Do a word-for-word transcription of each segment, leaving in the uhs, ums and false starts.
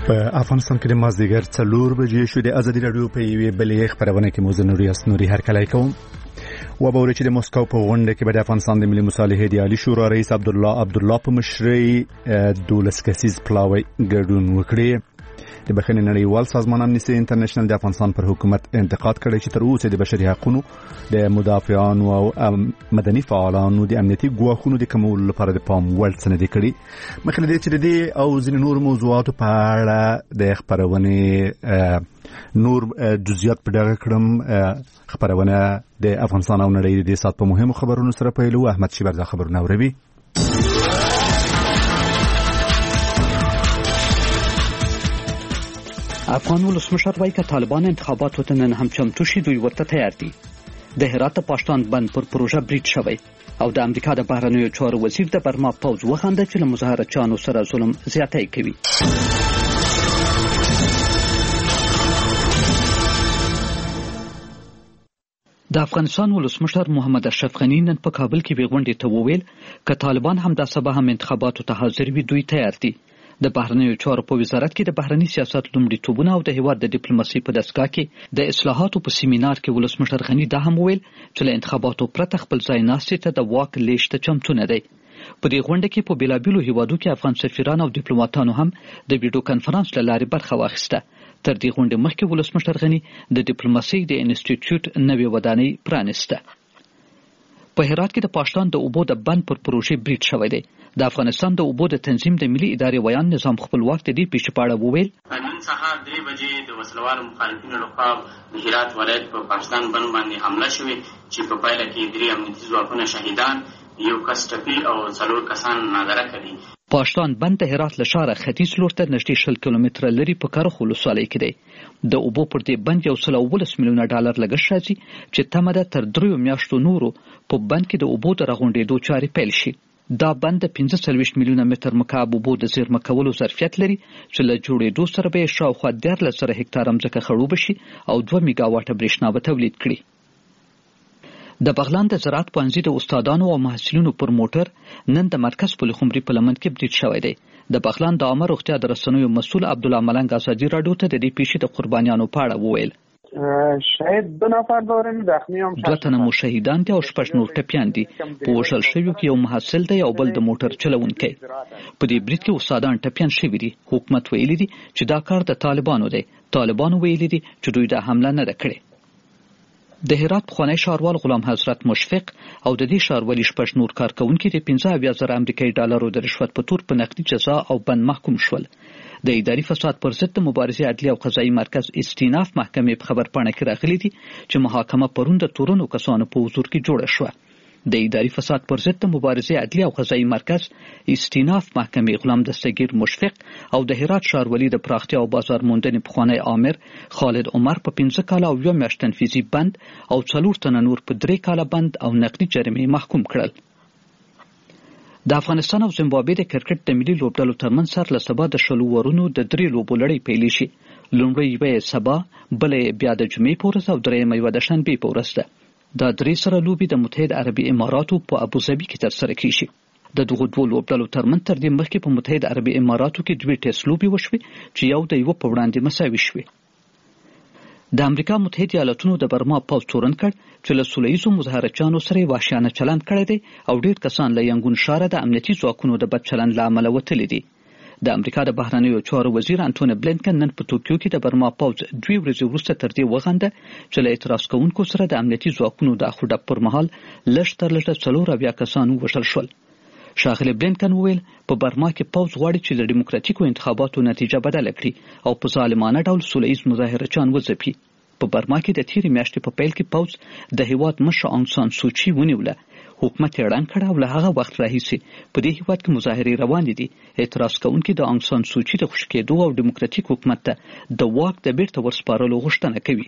په افغانستان کې د مازدیګر څلور بجې شو. د ازادي راډیو په یوې بلې خبرونه کې موضوع نوري اسنوري هرکلی کوم و به ورچې د مسکو په غونډه کې د افغانستان د ملي مصالحې د عالی شورا رئیس عبدالله عبدالله په مشرۍ دولس کسیز پلاوی ګډون وکړي. د بخښنې نړیوال سازمان امنیستي انټرنیشنل د افغانستان پر حکومت انتقاد کړی چې تر اوسه د بشري حقوقو د مدافعانو او مدني فعالانو د امنیتي ګواښونو د کمولو لپاره د پام وړ څه نه دي کړي. مخکې له دې چې د دې او ځینې نور موضوعاتو په اړه د خبرونې نور جزئیات په ډاګه کړم. خبرونه د افغانستان او نړۍ د دې سات په مهمو خبرونو سره پیلو. احمد شیبر دا خبرونه اوروي. افغان ولسمشر وایي که طالبان انتخاباتو ته نن هم چمتو شي دوی ورته تیار دي. د هرات پاشتان بند پر پروژه بریټ شوی او د امریکا د بهرنیو چارو وزیر د برما پوز وخانده چې له مظاهرچیانو سره ظلم زیاتی کوي. د افغانستان ولسمشر محمد اشرف غنی نن په کابل کې وی غونډې ته وویل که طالبان هم د سبا هم انتخاباتو ته حاضر وي دوی تیار دي. د بهرنیو چارو په وزارت کې د بهرنی سیاست لومړیتوبونه او د هیواد د ډیپلوماسي په دستګاه کې د اصلاحاتو په سیمینار کې ولسمشر غنی دا هم ویل چې له انتخاباتو پرته خپل ځای ناستې ته د واک لیږد ته چمتو نه دی. په دې غونډه کې په بیلابیلو هیوادو کې افغان سفیران او ډیپلوماټانو هم د ویډیو کانفرنس له لارې برخه واخیسته. تر دې غونډې مخکې ولسمشر غنی د ډیپلوماسي د انسټیټیوټ نوې ودانۍ پرانیسته. په هرات کې د پاشتان د اوبو د بند پر پروژې بریټ شوی دی. د افغانستان د اوبو د تنظیم د ملي ادارې ویان نظام خپلواک د دې پیښې په اړه وویل نن سهار درې بجې د وسلوالو مخالفینو لخوا د هرات ولایت په پاشتان بند باندې حمله شوې چې په پایله کې درې امنیتي ځواکونه شهیدان، یو کس ټپي او څلور کسان نادره کړي. پاشتان بند د هرات له ښاره ختیځ لور ته نږدې شل کیلومتره لرې په کرخ ولسوالۍ کې دی. د اوبو پر دې بند یو سل اوولس میلیونه ډالر لګښت راځي چې تمه ده تر دریو میاشتو نورو په بند کې د اوبو د رغونډېدو چارې پیل شي. دا بند د پنځه څلوېښت میلیونه متر مکعب اوبو د زیرمه کولو ظرفیت لري چې له جوړېدو سره به شاوخوا دیارلس زره هکتاره مځکه خړوبه شي او دوه میګا واټه برېښنا به تولید کړي. د بغلان د زراعت پوهنځي د استادانو او محصلینو پر موټر نن د مرکز پل خمري په لمن کې بریټ شوی دی. د بغلان د عامه روغتیا د رسنیو مسؤل عبدالله ملنګ ازادي راډیو ته د دې پیښې د قربانیانو په اړه وویل شاید دو نفر داریم زخمی هم دوه تنه مو شهیدان دي او شپږ نور ټپیان دي. په وژل شویو کې یو محصل دی او بل د موټر چلونکی. په دې برید کې استادان ټپیان شوي دي. حکومت ویلي دي چې دا کار د طالبانو دی. طالبانو ویلي دي چې دوی دا حمله نه ده کړې. د هرات پخوانی ښاروال غلام حضرت مشفق او د دې ښاروالي شپږ نور کارکونکي د پنځه اویا زره امریکایي ډالرو د رشوت په تور په نقدي جزا او بند محکوم شول. د اداري فساد پر ضد د مبارزې عدلي او قضایي مرکز استیناف محکمې په خبرپاڼه کې راغلي دي چې محاکمه پرون د تورنو کسانو په حضور کې جوړه شوه. د اداري فساد پر ضد د مبارزې عدلي او قضایي مرکز استیناف محکمې غلام دستگیر مشفق او د هرات ښاروالي د پراختیا او بازار موندنې پخوانی آمر خالد عمر په پنځه کاله او یو میاشت تنفیذي بند او څلور تنه نور په درې کاله بند او نقدي جریمې محکوم کړل. د افغانستان او زیمبابوې د کرکټ د ملي لوبډلو ترمنځ سر له سبا د شلو ورونو د درې لوبو لړۍ پیلې شي. لومړۍ یوه یې سبا، بله بیا د جمعې په ورځ او درېیمه یوه د شنبې په ورځ ده. دا درې سره لوبې د متحد عربي اماراتو په ابوظبي کې ترسره کیږي. د دغو دوو لوبډلو ترمنځ تر دې مخکې په متحد عربي اماراتو کې دوې ټیسټ لوبې وشوې چې یو د یوه په وړاندې مساوي شوې. د امریکا متحد ایالتونو د برما پوځ تورن کړ چې له سوله ییزو مظاهرچیانو سره وحشیانه چلند کړی دی او ډېر کسان له ینګون ښاره د امنیتي ځواکونو د بد چلند له امله وتلي دي. د امریکا د بهرنیو چارو وزیر انټوني بلینکن نن په توکیو کې د برما پوځ دوې ورځې وروسته تر دې وغنده چې له اعتراض کوونکو سره د امنیتي ځواکونو د اخوډب پر مهال لږ تر لږه څلور اویا کسان ووژل شول. ښاغلي بلینکن وویل په برما کې پوځ غواړي چې د ډیموکراتیکو انتخاباتو نتیجه بدله کړي او په ظالمانه ډول سوله ییز مظاهرچیان وځپي. په برما کې د تیرې میاشتې په پیل کې پوځ د هیواد مشر آنګ سان سوچي ونیوله. حکومت یې ړنګ کړ او له هغه وخت راهیسې په دې هیواد کې مظاهرې روانې دي. اعتراض کوونکي د آنګ سان سوچي د خوشي کېدو او ډیموکراتیک حکومت ته د واک د بیرته ورسپارلو غوښتنه کوي.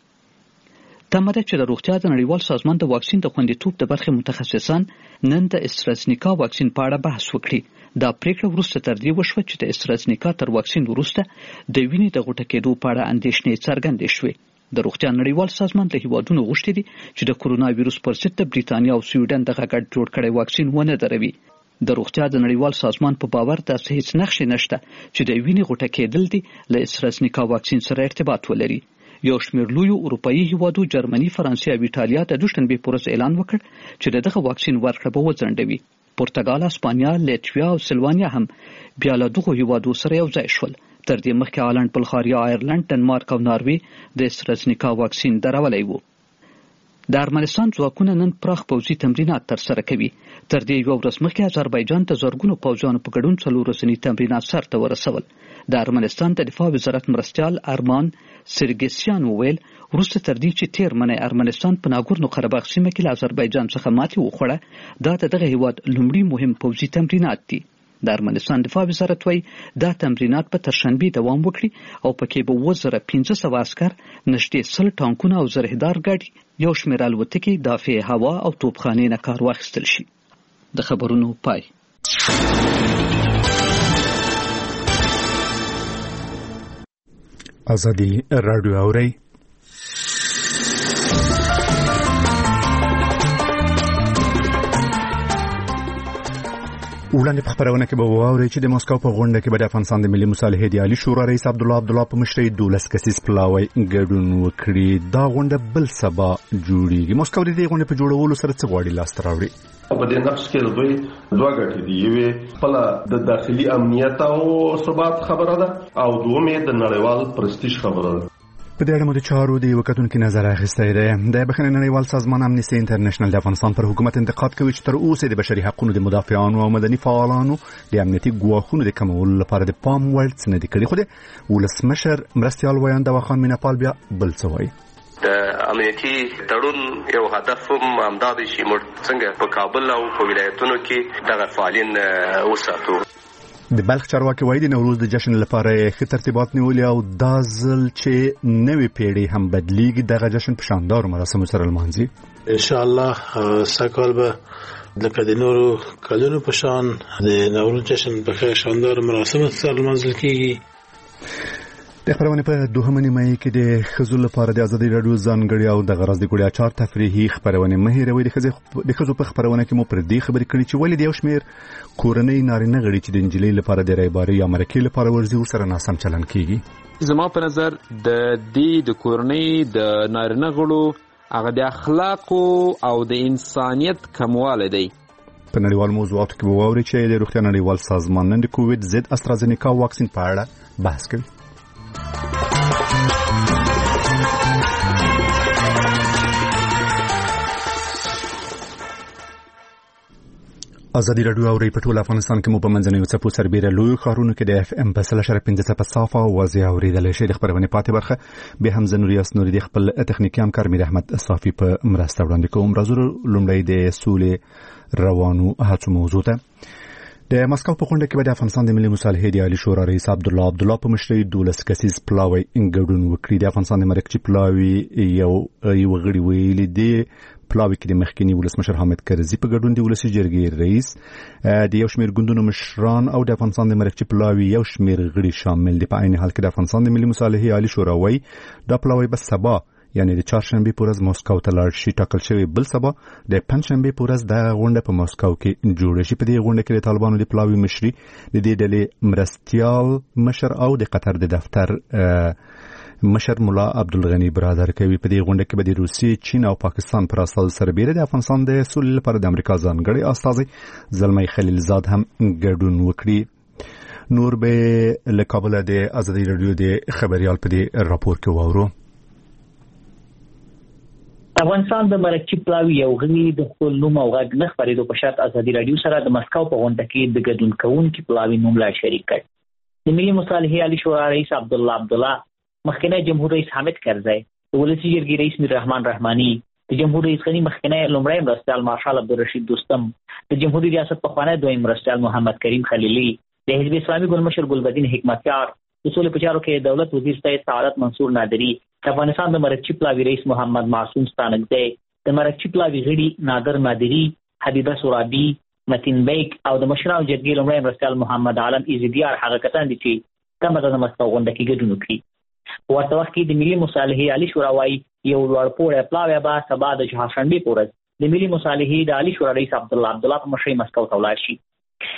تمه ده چې د روغتیا د نړیوال سازمان د واکسین د خوندیتوب د برخې متخصصان نن د استرازنیکا واکسین په اړه بحث وکړي. دا پریکړه وروسته تر دې وشوه چې د استرازنیکا تر واکسین وروسته د وینې د غوټه کېدو په اړه اندېښنې څرګندې شوې. د روغتیا نړیوال سازمان له هیوادونو غوښتي دي چې د کورونا ویروس پر ضد د بریتانیا او سویډن دغه ګډ جوړ کړی واکسین ونه دروي. د روغتیا د نړیوال سازمان په باور داسې هیڅ نښې نشته چې د وینې غوټه کېدل دي له استرازنیکا واکسین سره ارتباط ولري. یو شمېر لویو اروپایي هیوادو جرمني، فرانسې او ایټالیا د دوشنبې په ورځ اعلان وکړ چې د دغه واکسین ورکړه به وځنډوي. پرتګال، اسپانیا، لیتویا او سلوانیا هم بیا له دغو هیوادو سره یو ځای شول. تر دې مخکې هالند، بلغاریا، آیرلند، ډنمارک او ناروې د استرازنیکا واکسین درولی وو. د ارمنستان ځواکونه نن پراخ پوځي تمرینات ترسره کوي. تر دې یوه ورځ مخکې اذربایجان د زرګونو پوځیانو په ګډون څلور ورځني تمرینات سرته ورسول. د ارمنستان د دفاع وزارت مرستیال ارمان سرګسیان وویل وروسته تر دې چې تیر منی ارمنستان په ناګورنو قرهباغ سیمه کې له اذربایجان څخه ماتې وخوړه، دا د دغه هیواد لومړي مهم پوځي تمرینات دي. د ارمنستان دفاع وزارت وایي دا تمرینات به تر شنبې دوام وکړي او پکې به اووه زره پنځه سوه عسکر، نږدې سل ټانکونه او زرهدار ګاډي، یو شمېر الوتکې، دافع هوا او توپخانې نه کار واخیستل شي. د خبرونو پای. ازادي راډیو اورئ. وړاندې په خبرونه کې به واورئ چې د مسکو په غونډه کې به د افغانستان د ملي مصالحې د عالی شورا رئیس عبدالله عبدالله په مشرۍ دولس کسیز پلاوی ګډون وکړي. دا غونډه بل سبا جوړیږي. مسکو د دې غونډې په جوړولو سره څه غواړي لاسته راوړي؟ په دې نقش کې دوی دوه ګټې دي. یوې خپله د داخلي امنیت او ثبات خبره ده او دومې د نړیوال پرستیژ خبره ده. په دې اړه مو د چارو د یو کتونکي نظر اخیستی دی. د بخښنې نړیوال سازمان امنیستي انټرنیشنل د افغانستان پر حکومت انتقاد کوي چې تر اوسه د بشري حقوقو د مدافعانو او مدني فعالانو د امنیتي ګواښونو د کمولو لپاره د پام وړ څه نه دي کړي. خو د ولسمشر مرستیال ویاند دواخان میناپال بیا بل څه وایي. د امنیتي تړون یو هدف هم همدا دی چې موږ څنګه په کابل او په ولایتونو کې دغه فعالین وساتو. د بلخ چارواکي وایي د نوروز د جشن لپاره ښه ترتیبات نیولي او دا ځل چې نوې پیړۍ هم بدلیږي دغه جشن په شاندارو مراسمو سره لمانځي. ان شاء الله سږکال به لکه د نورو کلونو په شان د نوروز جشن په ښه شاندارو مراسمو سره لمانځل کیږي. د خبرونه په دوهمه نیمه کې د ښځو لپاره د ازادي راډیو ځانګړي او د غرض د ګوړیا چار تفریحي خبرونه مه هېروئ. د ښځو په خبرونه کې مو پر دې خبرې کړې چې ولې د یو شمېر کورنۍ نارینه غړي چې د نجلۍ لپاره د رهبرۍ یا مرکې لپاره ورځي ورسره ناسم چلند کیږي. زما په نظر د دې د کورنۍ د نارینه غړو هغه د اخلاقو او د انسانیت کموالی دی. په نړیوال موضوعاتو کې به واورئ چې د روغتیا نړیوال سازمان نن د کووډ ضد استرازنیکا واکسین په اړه بحث کوي. ازادي راډیو اوري په ټول افغانستان کې مو په منځنیو څپو سربېره لوی ښارونو کې د اف ام په سل اشاره پنځه څپه صافه او واضح اورېدلی شي. د خبرونې پاتې برخه به هم زه نوریاس نوري د خپل تخنیکي همکار میر احمد صافي په مرسته وړاندې کوم. راځو لومړی د سولې روانو هڅو موضوع ته. د مسکو په غونډه کې به د افغانستان د ملي مصالحې د عالی شورا رئیس عبدالله عبدالله په مشرۍ دولس کسیز پلاوی ګډون وکړي. د افغانستان د مرکچي پلاوی یو یو غړي ویلي دی پلاوی کې د مخکنی ولسمشر حامد کرزي په ګډون د ولسي جرګې رئیس د یو شمېر ګوندونو مشران او د افغانستان د مرکچي پلاوی یو شمېر غړي شامل دي. په عین حال کې د افغانستان د ملي مصالحې عالی شورا وایي دا پلاوی به سبا یعنی د چهارشنبه په ورځ مسکو ته لاړ شي. ټاکل شوی بل سبا د پنځشنبه په ورځ د غونډه په مسکو کې جوړ شي. په دې غونډه کې د طالبانو د پلاوی مشري د دې ډلې مرستیال مشر او د قطر د دفتر مشر مولا عبدالغنی برادر کوي. په دې غونډه کې به د روسیې، چین او پاکستان پر اساس سربېره د افغانستان د سولې لپاره د امریکا ځانګړي استازی زلمی خلیلزاد هم ګډون وکړي. نور به له کابل د ازادي راډیو د خبريال په دې راپور کې واورو. افغانستان د مرکچي پلاوی یو غړي د خپل نوم او غږ نه خبرېدو په شرط ازادي راډیو سره د مسکو په غونډه کې د ګډون کوونکي پلاوی نوم لا شریک کړ. د ملي مصالحې عالی شورا رئیس عبدالله عبدالله، مخکنی جمهور رئیس حامد کرزي، د ولسي جرګې رئیس میر رحمان رحماني، د جمهور رئیس غنی مخکنی لومړی مرستیال مارشال عبدالرشید دوستم، د جمهوریت ریاست پخوانی دویم مرستیال محمد کریم خلیلی، د حزب اسلامي ګوند مشر ګلبدین حکمتیار، د سولې په چارو کې دولت وزیر سید سعادت منصور نادری، د افغانستان د مرکچي پلاوی رئیس محمد معصوم ستانکزی، د مرکچي پلاوی غړي نادر نادری، حبیبه سورابي، متین بیگ او د مشرانو جرګې لومړی مرستیال محمد عالم ایزدیار هغه کسان دي چې کومه د مسکو غونډه کې ګډون وکړي. په ورته وخت کې د ملي مصالحې عالی شورا وایي یو لوړپوړی پلاوی به سبا د چهارشنبې په ورځ د ملي مصالحې د عالی شورا رئیس عبدالله عبدالله په مشرۍ مسکو ته ولاړ شي.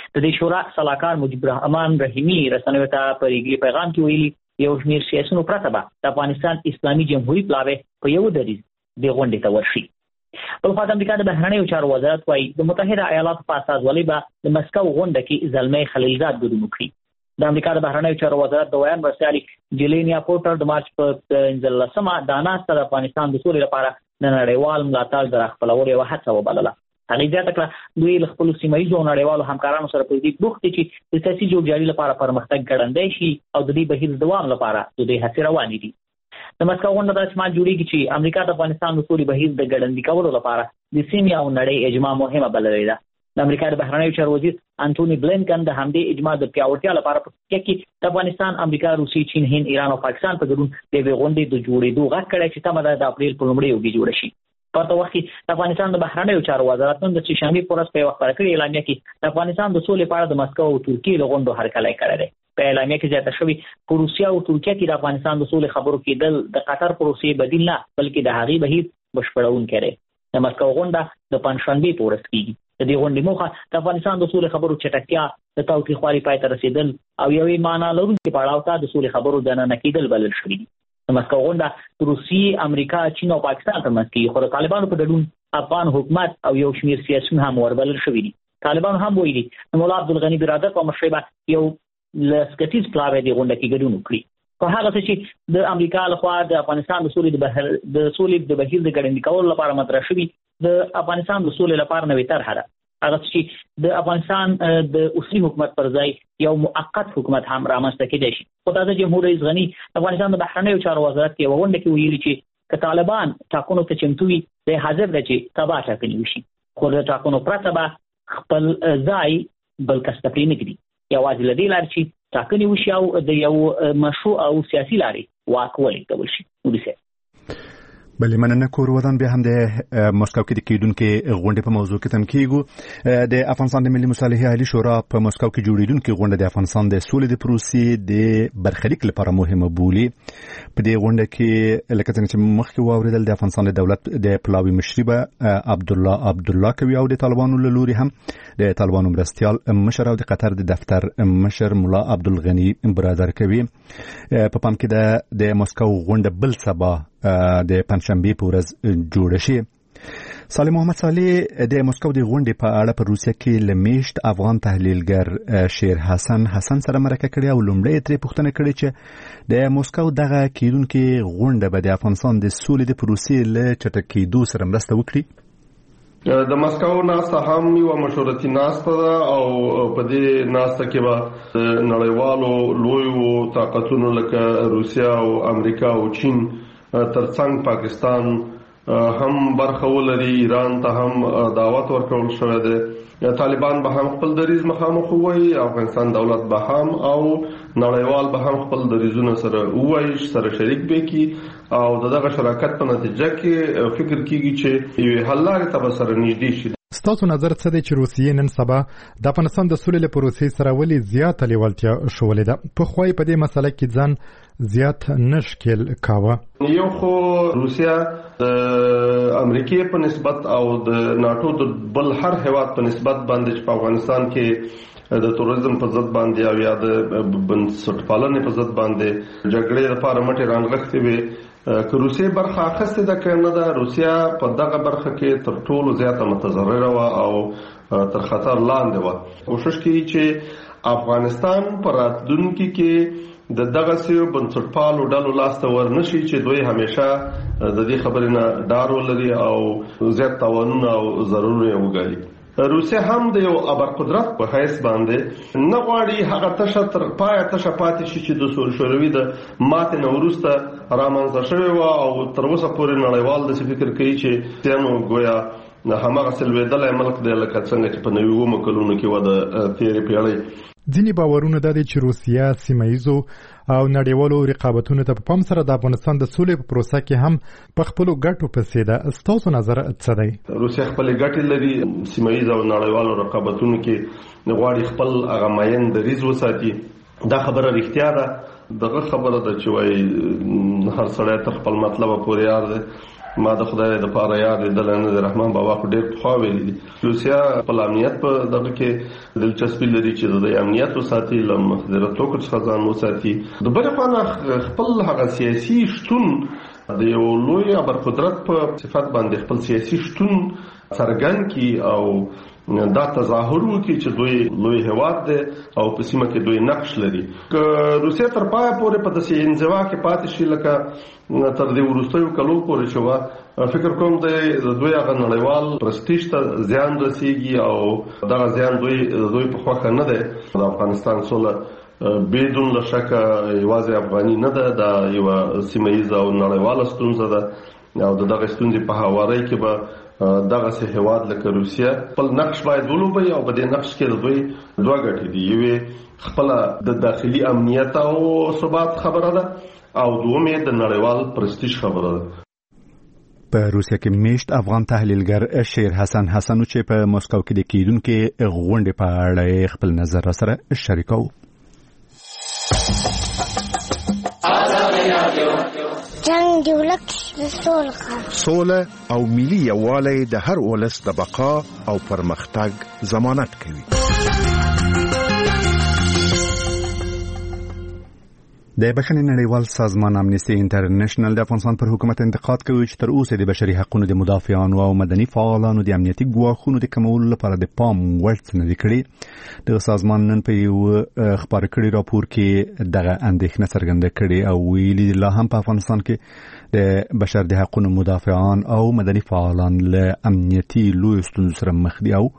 د دې شورا سلاکار مجيب الرحمن رحیمی رسنیو ته په ریګي پیغام کې ویلي یو شمېر سیاسيونو پرته به د افغانستان اسلامي جمهوریت پلاوی په یو دریز د غونډې ته ورشي. بل خوا د امریکا د بهرنیو چارو وزارت وايي د متحده ایالاتو په اساسوالۍ به د مسکو غونډه کې زلمی خلیلزاد ګډون وکړي. د امریکا د بهرنیو چارو وزارت د ویان مرسیالي جیلینیا پورټر د مارچ په پنځلسمه د ناسته د افغانستان د سولې لپاره د نړیوال ملاتړ د راخپلولو یوه هڅه وبلله. هغې زیاته کړه دوی له خپلو سیمه ییزو او نړیوالو همکارانو سره په دې بوخت دي چې د سیاسي جوړجاړي لپاره پرمختګ ګړندی شي او د دې بهیر دوام لپاره د دوی هڅې روانې دي. د مسکو غونډه داسې احتمال جوړېږي چې امریکا د افغانستان د سولې بهیر د ګړندي کولو لپاره د سیمې او نړۍ اجماع مهمه بللې ده. د امریکا د بهرنیو چارو وزیر انټوني بلینکن د همدې اجماع د پیاوړتیا لپاره په کې کې د افغانستان، امریکا، روسیې، چین، هند، ایران او پاکستان په ګډون د یوې غونډې د جوړېدو غږ کړی چې تمه ده د اپریل په لومړۍ اوږې جوړه شي. په دغه وخت کې د افغانستان د بهرنیو چارو وزارت نن د شنبې په ورځ په یوه خپره کړې اعلامیه کې د افغانستان د سولې په اړه د مسکو او ترکیې له غونډو هرکلی کړی دی. په اعلامیه کې زیاته شوې په روسیه او ترکیه کې د افغانستان د سولې خبرو کېدل د قطر پروسې بدیل نه بلکې د هغې بهیر بشپړونکی دی. د مسکو غونډه د پنجشنبې په ورځ کېږي. د دې غونډې موخه د افغانستان د سولې خبرو چټکتیا، د تاوتریخوالي پای ته رسېدل او یوې معنا لرونکي پړاو ته د سولې خبرو دننه کېدل بلل شوي دي. د مسکو غونډه روسیې، امریکا، چین او پاکستان ترمنځ کېږي، خو د طالبانو په ګډون افغان حکومت او یو شمېر سیاسیون هم وربلل شوي دي. طالبانو هم ویلي د ملا عبدالغني برادر په مشرۍ به یو لسکتیز پلاوی د غونډه کې ګډون وکړي. په هغه څه چې د امریکا لخوا د افغانستان د سولې د بهیر د سولې د بهیر د ګړندي کولو لپاره مطرح شوي د افغانستان د سولې لپاره نوې طرحه ده. هغه چې د افغانستان د اوسني حکومت پر ځای یو موقت حکومت هم رامنځته کېدای شي. خو تازه جمهور رئیس غني افغانستان د بهرنیو چارو وزارت کې یوه غونډه کې ویلي چې که طالبان ټاکنو ته چمتو وي دی حاضر دی چې تباه ټاکنې وشي، خو د ټاکنو پرته به خپل ځای بل کس ته پرېنږدي. یوازې له دې لارې چې ټاکنې وشي او د یو مشروع او سیاسي لارې واک ولېږدول شي. ودې بلې مننه کور ودان بیا هم د مسکو کې د کېدونکې غونډې په موضوع کې تم کېږو. د افغانستان د ملي مصالحې عالي شورا په مسکو کې جوړېدونکې غونډه د افغانستان د سولې د پروسې د برخلیک لپاره مهمه بولي. په دې غونډه کې لکه څنګه چې مخکې واورېدل د افغانستان د دولت د پلاوي مشري به عبدالله عبدالله کوي او د طالبانو له لوري هم د طالبانو مرستیال مشر او د قطر د دفتر مشر ملا عبدالغني برادر کوي. په پام کې د مسکو غونډه بل سبا د پنجشنبې په ورځ جوړه شي. صالح محمد صالح د مسکو د غونډې په اړه په روسیه کې له میشت افغان تحلیلګر شیر حسن حسن سره مرکه کړې او لومړی ترې پوښتنه کړې چې د مسکو دغه کېدونکې غونډه به د افغانستان د سولې د پروسې له چټکېدو سره مرسته وکړي. د مسکو ناسته هم یو مشورتي ناسته ده او په دې ناسته کې به نړیوالو لویو طاقتونو لکه روسیه او امریکا او چین ترڅنګ پاکستان هم برخه ولري، ایران ته هم دعوت ورکول شوی دی. طالبان به هم خپل دریز مخامخ ووایي، افغانستان دولت به هم او نړیوال به هم خپل دریزونه سره ووایي، سره شریک به کړي او دغه شراکت په نتیجه کې فکر کیږي چې یوې حل لارې ته به سره نږدې شي. ستاسو نظر څه دی چې روسیې نن سبا د افغانستان د سولې له پروسې سره ولې زیاته لیوالتیا ښولې ده؟ پخوا یې په دې مسله کې ځان زیات نه ښکېل کاوه. یو خو روسیه د امریکې په نسبت او د ناټو د بل هر هیواد په نسبت باندې چې په افغانستان کې د تروریزم په ضد باندې او یا د بنسټپالنې په ضد باندې جګړې لپاره مټې رانغښتې وې. که روسیې برخه اخیستې ده که نه ده، روسیه په دغه برخه کې تر ټولو زیاته متضرره وه او تر خطر لاندې وه. کوشش کوي چې افغانستان په راتلونکي کې د دغه سیو بنسټپالو ډلو لاسته ورنشي چې دوی همیشه د دې خبرې نه ډار ولري او زیات تاوانونه او ضررونه یې وګالي. روسیه هم د یو ابرقدرت په حیث باندې نه غواړي هغه تشه تر پایه تشه پاتې شي چې د شوروي د ماتې نه وروسته رامنځته شوې وه او تر اوسه پورې نړیوال داسې فکر کوي چې سیانو گویا هماغسې لوېدلی ملک دی لکه څنګه چې په نوي اومه کلونو کې وه د تېرې پېړۍ. ځینې باورونه دا دي چې روسیه سیمه ییزو او نړیوالو رقابتونو ته په پام سره د افغانستان د سولې په پروسه کې هم په خپلو ګټو پسې ده. ستاسو نظر څه دی؟ روسیه خپلې ګټې لري، سیمه ییز او نړیوالو رقابتونو کې غواړي خپل هغه ماین دریځ وساتي. دا خبره رښتیا ده. دغه خبره ده چې وایي هر سړی تر خپل مطلبه پورې یار دی. ما د خدای د پاره یاد د لنه رحمان بابا په ډېر خو ویلي دي. روسیا په امنیت په دغه کې دلچسپي لري چې د امنیت او ساتي لم مخدره توکو څخه ځان وساتي. د بل خوا خپل هغه سیاسي شتون د یو لوی ابرقدرت په صفت باندې خپل سیاسي شتون څرګند کی او دا تظاهر وکړي چې دوی لوی هواد دي او په سیمه کې دوی نقش لري. که روسیا تر پای پورې په داسې انزوا کې پاتې شي لکه تر دې وروستیو کلو پورې چې وا فکر کوم د دوی هغه نړیوال پرستیج ته زیان رسیږي او دا زیان دوی دوی په خوښه نه ده. د افغانستان سوله بدون لشک یوازې افغاني نه ده، دا یو سیمه ییزه او نړیواله ستونزه ده او د دغه ستونزې په هواري کې به دغه سه هواد لکه روسیا خپل نقش باید ولوبي او په دې نقش کې د دوی دوه ګټې دي. یوه خپل د داخلي امنیت او ثبات خبره ده او دومه د نړیوال پرستیج خبره ده. په روسیا کې میشت افغان تحلیلګر شیر حسن حسنو چې په مسکو کې د کیدونکو غونډې په اړه خپل نظر سره شریکو. جنگ دولت سوله او ملي یووالی د هر ولس د بقا او پرمختګ ضمانت کوي. د بشري نړیوال سازمان امنیستي انټرنیشنل د افغانستان پر حکومت انتقاد کوي چې تر اوسه د بشري حقوقو د مدافعانو او مدني فعالانو د امنیتي ګواښونو د کمولو لپاره د پام وړ څه نه کړي. د سازمان نن په یو خبر کړي راپور کې دغه اندېښنه څرګنده کړي او ویلي لا هم په افغانستان کې د بشر د حقوقو مدافعان او مدني فعالان له امنیتي لوی ستونزو سره مخ دي او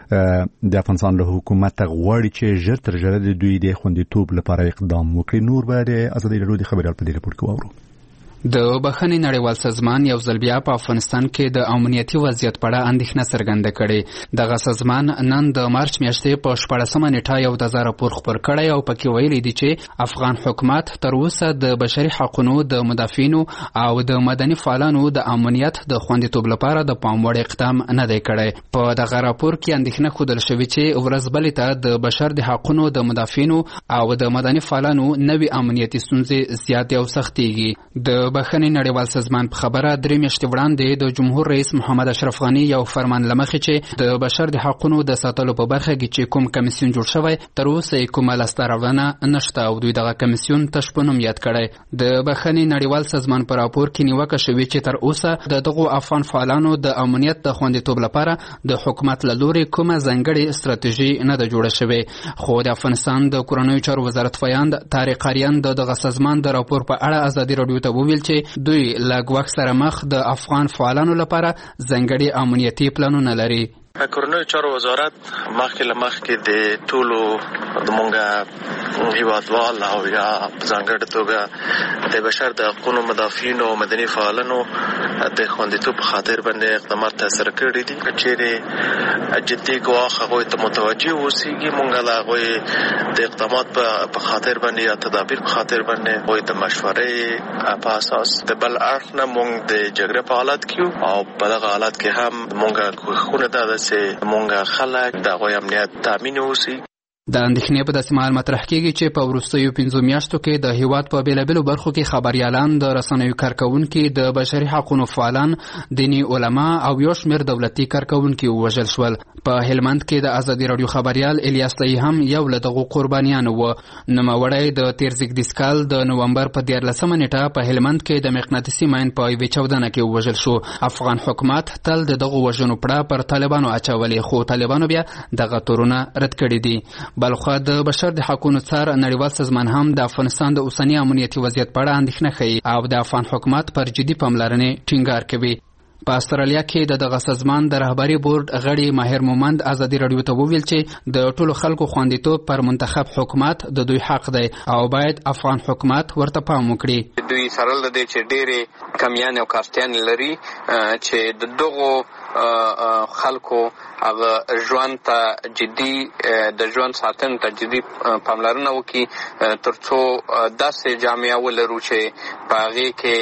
د افغانستان له حکومت غواړي چې ژر تر ژره د دوی د خوندیتوب لپاره اقدام وکړي. نور به د ازادي راډیو د خبريال په دې راپور کې واورو. د بخښنې نړیوال سازمان یو ځل بیا په افغانستان کې د امنیتي وضعیت په اړه اندېښنه څرګنده کړې. دغه سازمان نن د مارچ میاشتې په شپاړسمه نیټه یو تازه راپور خپور کړی او پکې ویلي دي چې افغان حکومت تر اوسه د بشري حقوقو د مدافعینو او د مدني فعالانو د امنیت د خوندیتوب لپاره د پام وړ اقدام نه دی کړی. په دغه راپور کې اندېښنه ښودل شوې چې ورځ بلې ته د بشر د حقوقو د مدافعینو او د مدني فعالانو نوي امنیتي ستونزې زیاتې او سختېږي. د بخښنې نړیوال سازمان په خبره درې میاشتې وړاندې د جمهور رئیس محمد اشرف غني یو فرمان لمخې چې د بشر د حقوقو د ساتلو په برخه کې چې کوم کمیسیون جوړ شوی تر اوسه کومه لاسته راوړنه نشته او دوی دغه کمیسیون تشپونم یاد کړی. د بخښنې نړیوال سازمان په راپور کې نیوکه شوې چې تر اوسه د دغو افغان فعالانو د امنیت د خوندیتوب لپاره د حکومت له لوري کومه ځانګړې ستراتیژي نه ده جوړه شوې. خو د افغانستان د کورنیو چارو وزارت فیاند طارق اریان د دغه سازمان د راپور په اړه ازادي راډیو ته وویل چې دوی له ګواښ سره مخ د افغان فعالانو لپاره ځانګړي امنیتي پلانونه لري. کورنیو چارو وزارت مخکې له مخکې د ټولو زموږ هیوادوال او یا ځانګړې توګه د بشر د حقوقو مدافعینو او مدني فعالانو د خوندیتوب په خاطر باندې اقدامات ترسره کړي دي. چیرې جدي ګواښ هغوی ته متوجه اوسېږي، موږ له هغوی د اقدامات په خاطر باندې یا تدابیر په خاطر باندې هغوی د مشورې په اساس د بل اړخ نه موږ د جګړې په حالت کې او په دغه حالت کې هم موږ کوښښونه دا ده چې موږ خلک د هغوی امنیت تامین اوسي. د اندېښنې په داسې مهال مطرح کېږي چې په وروستیو پنځو میاشتو کې د هیواد په بېلابېلو برخو کې خبریالان، د رسنیو کارکوونکي، د بشري حقوقو فعالان، دیني علما او یو شمېر دولتي کارکوونکي ووژل شول. په هلمند کې د ازادي راډیو خبریال الیاس لهي هم یو له دغو قربانیانو و. نوموړی د تېر زېږدیز کال د نومبر په دیارلسمه نیټه په هلمند کې د مقناطیسي ماین په یوې چاودنه کې ووژل شو. افغان حکومت تل د دغو وژنو پړه پر طالبانو اچولې، خو طالبانو بیا دغه تورونه رد کړي دي. بلخوا د بشر د حقوقو څار نړیوال سازمان هم د افغانستان د اوسنی امنیتي وضعیت په اړه اندېښنه ښیي او د افغان حکومت پر جدي پاملرنې ټینګار کوي. په استرالیا کې د دغه سازمان د رهبري بورډ غړي ماهر مومند ازادي راډیو ته وویل چې د ټولو خلکو خوندیتوب پر منتخب حکومت د دوی حق دی او باید افغان حکومت ورته پام وکړي. دوی سره لدې چې ډېرې کمیانې او کارتیانې لري چې د دغو خلکو هغه ژوند ته جدي د ژوند ساتنې ته جدي پاملرنه وکړي ترڅو داسې جامعه ولرو چې په هغې کې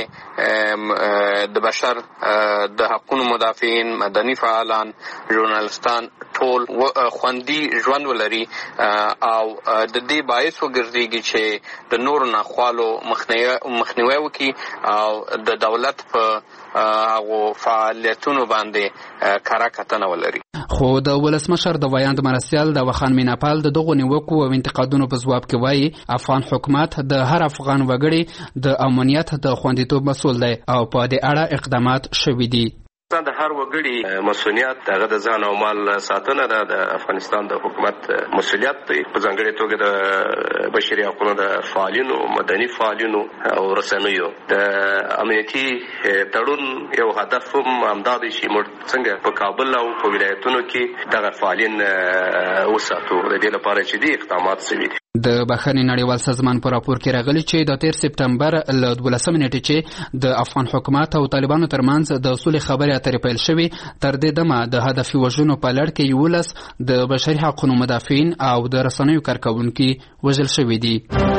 د بشر د حقوقو مدافعین، مدني فعالان، ژورنالستان ټول ټول خوندي ژوند ولري او د دې باعث وګرځيږي چې د نور ناخوالو مخنیوي وکړي او د دولت په هغه فعالیتونو باندې کارا کتنه ولري. خو د ولسمشر د ویاند مرسیال د وخان میناپال د دغو نیوکو او انتقادونو په ځواب کې وایي افغان حکومت د هر افغان وګړي د امنیت د خوندیتوب مسؤل دی او په دې اړه اقدامات شوي دي. د هر وګړي مسؤلیت دغه د ځان او مال ساتنه ده د افغانستان د حکومت مسؤلیت دی، په ځانګړي توګه د بشري حقوقو د فعالینو، مدني فعالینو او رسنیو د امنیتي تړون یو هدف هم همدا دی چې موږ څنګه په کابل او په ولایتونو کې دغه فعالین وساتو. د دې لپاره چې دي اقدامات شوي دي. د بخښنې نړیوال سازمان په راپور کې راغلي چې د تیر سپټمبر له دولسمې نیټې چې د افغان حکومت او طالبانو ترمنځ د سولې خبرې اترې پیل شوې، تر دې دمه د هدفي وژنو په لړ کې یولس د بشري حقوقو مدافعین او د رسنیو کارکوونکي وژل شوي دي.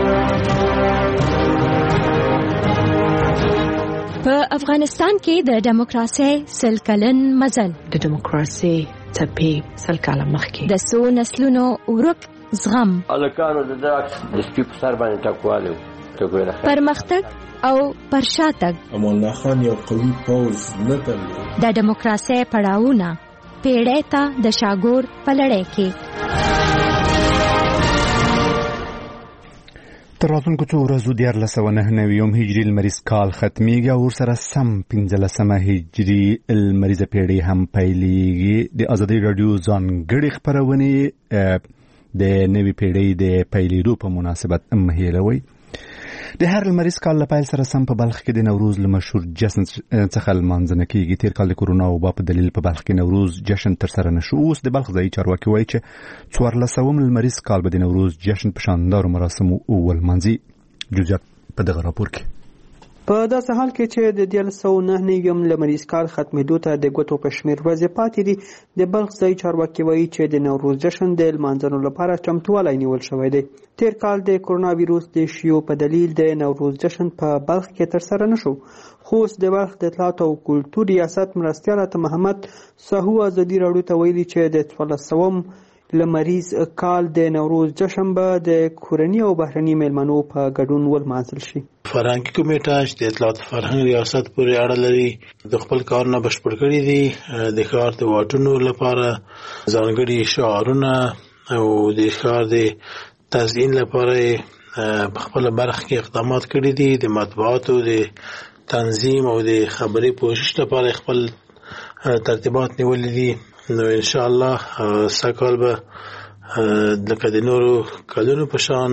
په افغانستان کې د دیموکراسي سل کلن مزل د دیموکراسي څپې سل کاله مخکې د څو نسلونو ورک زغم الکانو د داکس د سپیپ سر باندې ټکواله پرمختګ او پرشاتګ امان الله خان یو قوي پوځ نه درلود. د دیموکراسي پړاوونه پیړۍ ته د شاګور په لړۍ کې تر راتلونکو څو ورځو دیارلس سوه نهه نوي هجري لمریز کال ختمیږي او ورسره سم پنځلسمه هجري لمریزه پیړۍ هم پیلېږي. د ازادي راډیو ځانګړې خپرونې د نوې پیړۍ د پیلېدو په مناسبت مهیلوي. د هر لمریز کال له پیل سره سم په بلخ کې د نوروز له مشهور جشن څخه لمانځنه کېږي. تېر کال د کورونا وبا په دلیل په بلخ کې نوروز جشن ترسره نه شو. اوس د بلخ ځایي چارواکي وایي چې څوارلسوم لمریز کال به د نوروز جشن په شاندارو مراسمو ولمانځي. جزئیات په دغه راپور کې. په داسې حال کې چې د دیارلس سوه نهه نوي لمریز کال ختمېدو ته د ګوتو په شمېر ورځې پاتې دي، د بلخ ځایي چارواکي وایي چې د نوروز جشن د لمانځنو لپاره چمتووالی نیول شوی دی. تیر کال د کرونا ویروس د شیو په دلیل د نوروز جشن په بلخ کې ترسره نه شو، خو اوس د بلخ د اطلاعات او کلتور ریاست مرستیال عطا محمد ساهو ازادي راډیو ته ویلي چې د څوارلسوم لمریز کال د نوروز جشن به د کورني او بهرني میلمنو په ګډون ولمانځل شي. فرهنګي کمیټه چې د اطلاعات فرهنګ ریاست پورې اړه لري د خپل کارونه بشپړ کړي دي. د ښار د واټونو لپاره ځانګړي شعارونه او د ښار د تزیین لپاره په خپل برخه کې اقدامات کړي دي. د مطبوعاتو د تنظیم او د خبري پوښښ لپاره خپل ترتیبات نیولې دي. نو ان شاء الله سکهال به لکه د نورو کلونو په شان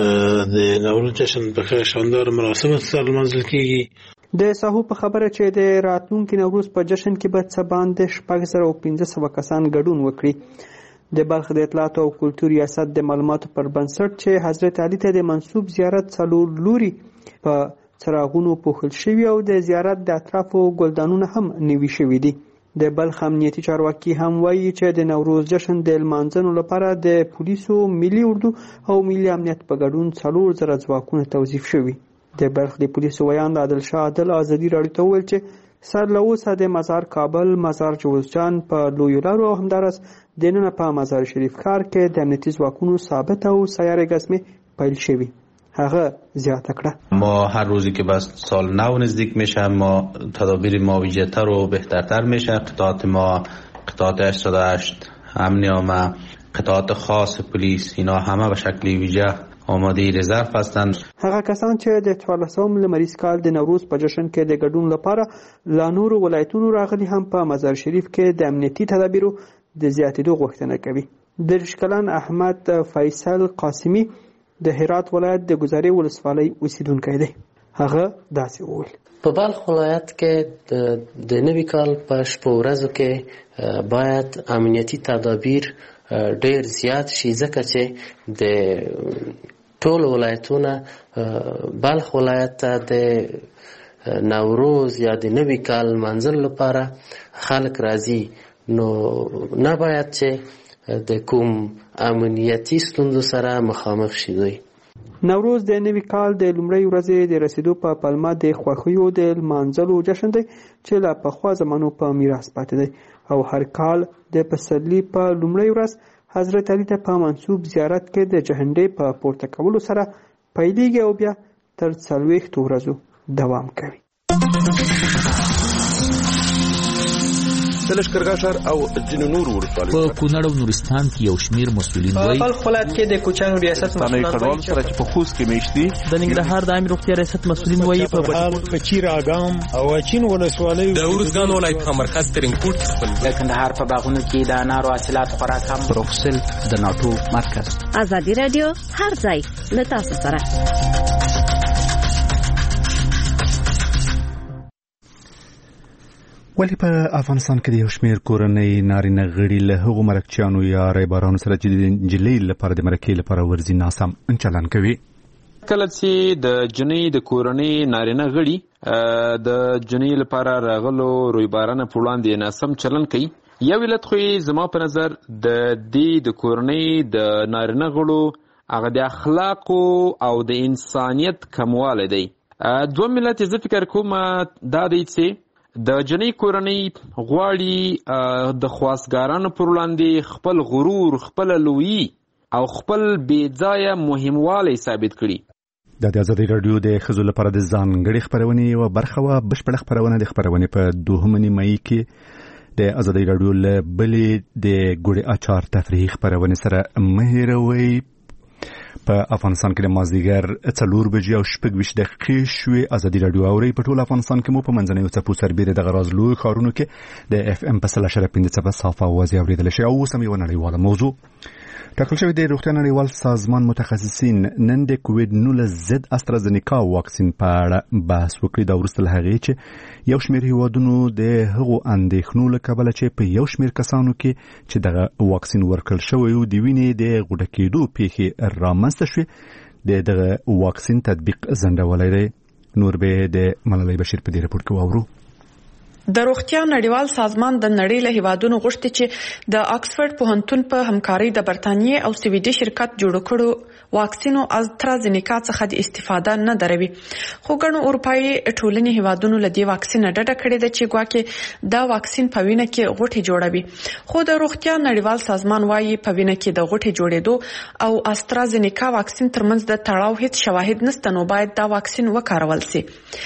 د نوروز جشن په خیر شاندار مراسم سره لمانځل کیږي. د ساهو په خبره چې د راتلونکي نوروز په جشن کې به څه باندې شپږ زره او پنځه سوه کسان ګډون وکړي. د بلخ د اطلاعات او کلتور ریاست د معلوماتو پر بنسټ چې حضرت علي ته د منسوب زیارت څلور لوري په څراغونو پوښل شوي او د زیارت د اطرافو ګلدانونه هم نوي شوي دي. د بلخ امنیتي چارواکي هم وایي چې د نوروز جشن د لمانځنو لپاره د پولیسو، ملي اردو او ملي امنیت په ګډون څلور زره ځواکونه توظیف شوي. د بلخ د پولیسو ویاند عادل شاه عادل ازادي راډیو ته وویل چې سر له اوسه د مزار کابل، مزار جوزجان په لویو لارو او همداراز دننه په مزار شریف ښار کې د امنیتي ځواکونو ثابت او سیاره ګزمې پیل شوي. هغه زیاته کړه ما هر روزی که بس سال نو نزدیک میشه ما تدابیر ما ویژه‌تر و بهترتر میشه. قطعات ما قطعات هشتاد و هشت امنیامه، قطعات خاص پلیس، اینا همه به شکل ویژه آماده رزرو هستند. هغه کسان چې د څوارلسم لمریز کال د نوروز په جشن کې د ګډون لپاره لا نورو ولایتونو راغلي هم په مزار شریف کې د امنیتي تدابیرو د زیاتېدو غوښتنه کوي. دېرش کلن احمد فیصل قاسمي د هرات ولایت د ګذاري ولسوالۍ اوسیدونکی دی. هغه داسې وویل: په بلخ ولایت کې د نوي کال په شپو ورځو کې باید امنیتي تدابیر ډیر زیات شي، ځکه چې د ټول ولایتونه بلخ ولایت ته د نوروز یا د نوي کال منځل لپاره خلک راځي. نو نه باید چې د کوم امنیتي ستونزو سره مخامخ شي. دوی نوروز د نوي کال د لومړۍ ورځې د رسیدو په پلمه د خوښیو د لمانځلو جشن دی چې له پخوا زمانو په میراث پاتې دی او هر کال د پسرلي په لومړۍ ورځ حضرت علي ته په منسوب زیارت کې د جهنډې په پورته کولو سره پیلېږي او بیا تر څلوېښتو ورځو دوام کوي. د لښکرګاه ښار او ځینو نورو ولسوالیو په کونړ او نورستان کې یو شمېر مسؤلین وایي په خپل ولایت کې د کوچیانو ریاست مسؤلین کډوالو سره چې په خوست کې میشتي د ننګرهار د عامه روغتیا ریاست مسؤلین وایي په بهار کچیر اګام او اچین ولسوالیو د ورزګان ولایت په مرکز ترینکوټ خپل د کندهار په باغونو کې د انارو حاصلات خوراک هم پروفسل د ناټو مرکز. ازادي رادیو هر ځای له تاسو سره. ولی په افغانستان کې د یو شمېر کورنۍ نارینه غړي له هغو مرکچیانو یا ریبارانو سره چې د نجلۍ لپاره د مرکې لپاره ورځي ناسم چلن کوي. کله چې د جنۍ د کورنۍ نارینه غړي د جنۍ لپاره راغلو ریبارانو په وړاندې ناسم چلن کوي، یو علت خو زما په نظر د دې د کورنۍ د نارینه غړو هغه د اخلاقو او د انسانیت کموالی دی. دوم علت زه فکر کوم دا دی چې د جنۍ کورنۍ غواړي د خواستګارانو پر وړاندې خپل غرور، خپل لویي او خپل بېځایه مهموالی ثابت کړي. دا د ازادي راډیو د ښځو لپاره د ځانګړې خپرونې یوه برخه وه. بشپړه خپرونه د خپرونې په دوهمه نیمایي کې د ازادي راډیو له بلې د ګوړې اچار تفریحي خپرونې سره مه هېروئ. په افغانستان کې د مازدیګر څلور بجې او شپږ ویشت دقیقې شوې. ازادي راډیو اورئ. په ټول افغانستان کې مو په منځنیو څپو سربېره دغه راز لویو ښارونو کې د اف ام په سل اشاره پنځه څپه صافه اوازې اورېدلی شي. او اوس هم یوه نړیواله موضوع ټاکل شوې د روغتیا نړیوال سازمان متخصصین نن د کوویډ نولس ضد استرازینیکا واکسین په اړه بحث وکړي. دا وروسته له هغې چې یو شمېر هیوادونو د هغو اندېښنو له کبله چې په یو شمېر کسانو کې چې دغه واکسین ورکړل شوی و د وینې د غوټه کېدو پیښې رامنځته شوې د دغه واکسین تطبیق ځنډولی دی. نور به د ملالۍ بشیر په دې رپورټ کې واورو. د روغتیا نړیوال سازمان د نړۍ له هیوادونو غوښتي چې د آکسفورډ پوهنتون په همکارۍ د برتانیې او سویډي شرکت جوړ کړو واکسینو استرازینیکا څخه د استفاده نه دروي، خو ګڼو اروپایي ټولنې هیوادونو له دې واکسین ډډه کړې ده چې ګواکې دا واکسین په وینه کې غوټې جوړوي. خو د روغتیا نړیوال سازمان وايي په وینه کې د غوټې جوړېدو او استرازینیکا واکسین ترمنځ د تړاو هیڅ شواهد نشته، نو باید دا واکسین وکارول شي.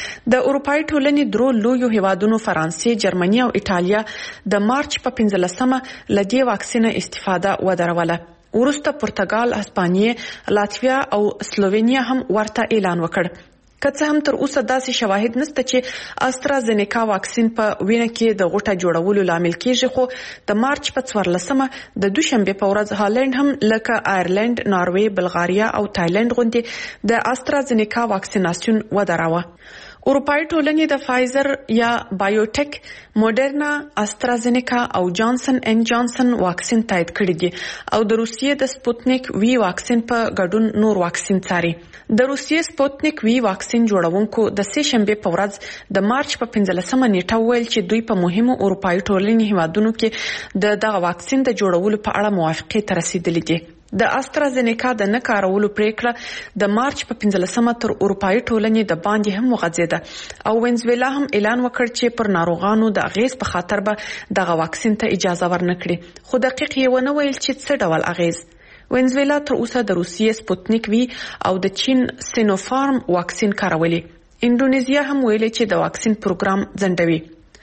د اروپایي ټولنې درو لویو هیوادونو فرانسې، جرمني او ایټالیا د مارچ په پنځلسمه له دې واکسین استفاده ودروله. ورسته پرتګال، هسپانیې، لاتویا او سلووینیا هم ورته اعلان وکړ. که څه هم تر اوسه داسې شواهد نشته چې استرازینیکا واکسین په وینه کې د غوټه جوړولو لامل کیږي، خو د مارچ په څوارلسمه د دوشنبه په ورځ هالند هم لکه آیرلند، ناروې، بلغاریا او تایلند غوندې د استرازینیکا واکسیناسیون ودراوه. اروپایي ټولنې د فایزر یا بایوټیک، موډرنا، استرازینیکا او جانسن ان جانسن واکسین تایید کړي دي او د روسیې د سپوتنیک وی واکسین په ګډون نور واکسین څاري. د روسیې سپوتنیک وی واکسین جوړونکو د سه شنبه په ورځ د مارچ په پنځلسمه نیټه ویل چې دوی په مهمو اروپایي ټولنې هیوادونو کې د دغه واکسین د جوړولو په اړه موافقې ته رسیدلې دي. د استرازینیکا د نه کارولو پریکړه د مارچ په پنځلسمه تر اروپایي ټولنې د باندې هم وغځېده او وینزویلا هم اعلان وکړ چې پر ناروغانو د اغیز په خاطر به دغه واکسین ته اجازه ورنکړي، خو دقیق یې ونه ویل چې څه ډول اغیز. وینزویلا تر اوسه د روسیې سپوتنیک وی او د چین سینوفارم واکسین کارولي. انډونیزیا هم ویلي چې د واکسین پروګرام ځنډوي.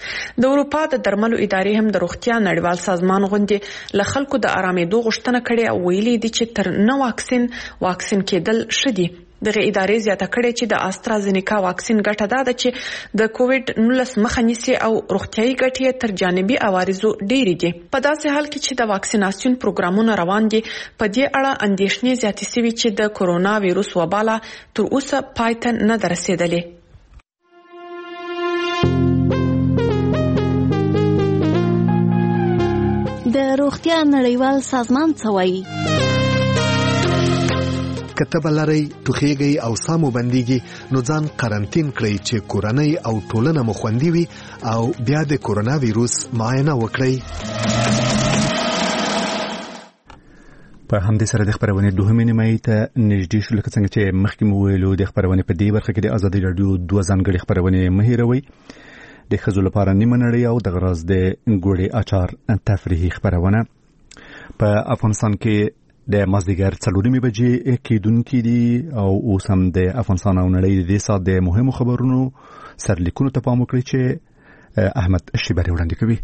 د اروپا د درملو ادارې هم د روغتیا نړیوال سازمان غوندې له خلکو د آرامېدو غوښتنه کړې او ویلي دي چې تر نه واکسین واکسین کېدل ښه دي. دغه ادارې زیاته کړې چې د استرازینیکا واکسین ګټه دا ده چې د کوویډ نولس مخه نیسي او روغتیايي ګټې یې تر جانبي عوارضو ډېرې دي. په داسې حال کې چې د واکسیناسیون پروګرامونه روان دي، په دې اړه اندېښنې زیاتې شوي چې د کورونا ویروس وباله تر اوسه پای ته نه ده رسېدلې. د روغتیا نړیوال سازمان څه وایي؟ که تبه لرئ، ټوخیږئ او ساه مو بندیږي، نو ځان قرنطین کړئ چې کورنۍ او ټولنه مو خوندي وي او بیا د کورونا ویروس معاینه وکړئ. په همدې سره د خبرونې دوهمې نیمایي ته نږدې شو. لکه څنګه چې مخکې مو ویلو د خبرونې په دې برخه کې د ازادي راډیو دوه ځانګړي خبرونې مه هېروئ. د ښځو لپاره نیمه نړۍ او د غراز د ګوړې اچار تفریحي خبرونه. په افغانستان کې د مازدیګر څلورمې بجې کېدونکي دي او اوس هم د افغانستان او نړۍ د دې ساعت د مهمو خبرونو سرلیکونو ته پام وکړئ چې احمد شیبری وړاندې کوي.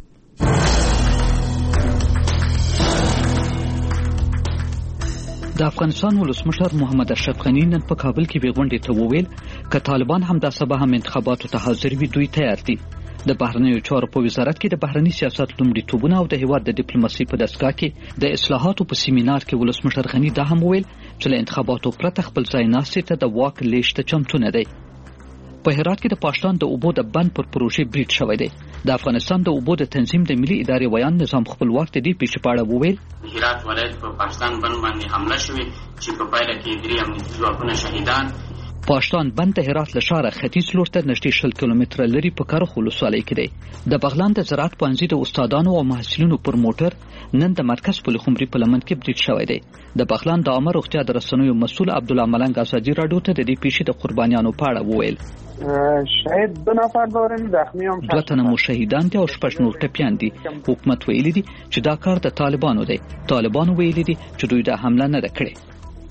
د افغانستان ولسمشر محمد اشرف غني نن په کابل کې وی غونډې ته وویل ک طالبان هم د سبا هم انتخاباتو ته حاضر وي دوی تیار دي. د بهرنیو چارو په وزارت کې د بهرنی سیاست لومړیتوبونه او د هیواد د ډیپلوماسي په دستګاه کې د اصلاحاتو په سیمینار کې ولسمشر غني دا هم وویل چې له انتخاباتو پرته خپل ځای ناستې ته د واک لیشت چمتو نه دی. په هرات کې د پاشتان د اوبو د بند پر پروژې بریټ شوی دی. د افغانستان د اوبو د تنظیم د ملي ادارې ویان نظام خپلواک د دې پیښې په اړه وویل هرات ولایت په پاشتان بند باندې حمله شوې چې په پایله کې درې امنیتي ځواکونه شهیدان. پاشتان بند د هرات له ښاره ختیځ لور ته نږدې شل کیلومتره لرې په کرخ ولسوالۍ کې دی. د بغلان د زراعت پوهنځي د استادانو او محصلینو پر موټر نن د مرکز پل خمري په لمن کې بریټ شوی دی. د بغلان د عامه روغتیا د رسنیو مسؤل عبدالله ملنګ ازادي راډیو ته د دې پیښې د قربانیانو په اړه وویل شاید دو نفر دارن زخمی هم دوه تنه مو شهیدان دي او شپږ نور ټپیان دي. حکومت ویلي دي چې دا کار د طالبانو دی. طالبانو ویلي دي چې دوی د حمله نه ده کړې.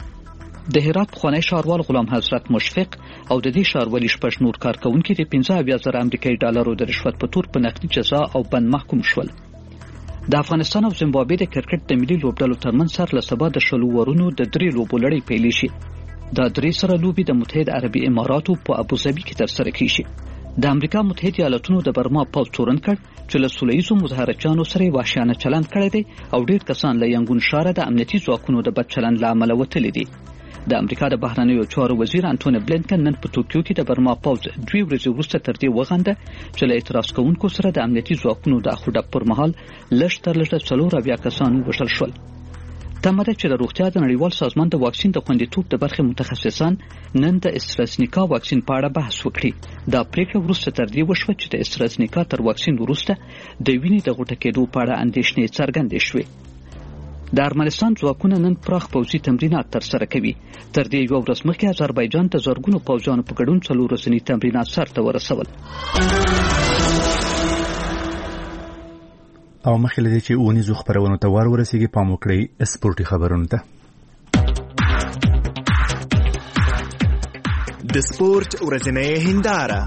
د هرات پخوانی ښاروال غلام حضرت مشفق او د دې ښاروالي شپږ نور کارکونکي د پنځه اویا زره امریکایي ډالرو د رشوت په تور په نقدي جزا او بند محکوم شول. د افغانستان او زیمبابوې د کرکټ د ملي لوبډلو ترمنځ سر له سبا د شلو ورونو د درې لوبو لړۍ پیل شي. دا درې سره لوبي د متحده عربي اماراتو په ابوظبي کې ترسره کیږي. د امریکا متحده ایالاتونو د برما پوځ تورن کړ چې له سولهییزو مظاهرچیانو سره وحشیانه چلند کړی دی او ډېر کسان له ینګون ښاره د امنیتي ځواکونو د بد چلند له امله وتلي دي. د امریکا د بهرنیو چارو وزیر انټونی بلینکن نن په ټوکیو کې د برما پوځ دوی ورځې وروسته تر دې وغنده چې له اعتراض کوونکو سره د امنیتي ځواکونو د اخوډب پر مهال لږ تر لږه څلور اویا کسان ووژل شول. تمه ده چې د روغتیا د نړیوال سازمان د واکسین د خوندیتوب د برخې متخصصان نن د استرازنیکا واکسین په اړه بحث وکړي. دا پریکړه وروسته تر دې وشوه چې د استرازنیکا تر واکسین وروسته د وینې د غوټه کېدو په اړه اندېښنې څرګندې شوې. د ارمنستان ځواکونه نن پراخ پوځي تمرینات ترسره کوي. تر دې یو ورځ مخکې آذربایجان ته زرګونو پوځیانو په ګډون څلور ورځني تمرینات سرته ورسول. او مخکې له دې چې اونیزو خبرونو ته ور ورسیږي پام وکړئ سپورټي خبرونو ته. د سپورټ ورځنۍ هنداره.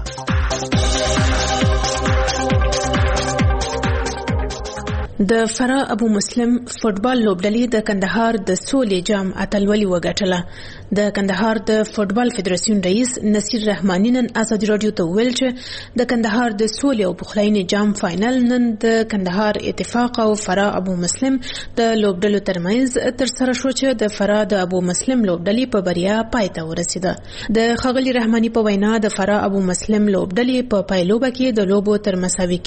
د فرا ابو مسلم فوتبال لوبډلې د کندهار د سولې جام اتلولي وګټله. د کندهار د فوتبال فدراسیون رئیس نصیر رحماني نن ازادي راډیو ته ویل چې د کندهار د سولې او پخلاینې جام فائنل نن د کندهار اتفاق او فرا ابو مسلم د لوبډلو ترمنځ ترسره شو چې د فرا د ابو مسلم لوبډلې په بریا پای ته ورسېده. د خغلی رحماني په وینا د فرا ابو مسلم لوبډلې په پایلوبه کې د لوبو تر مساوي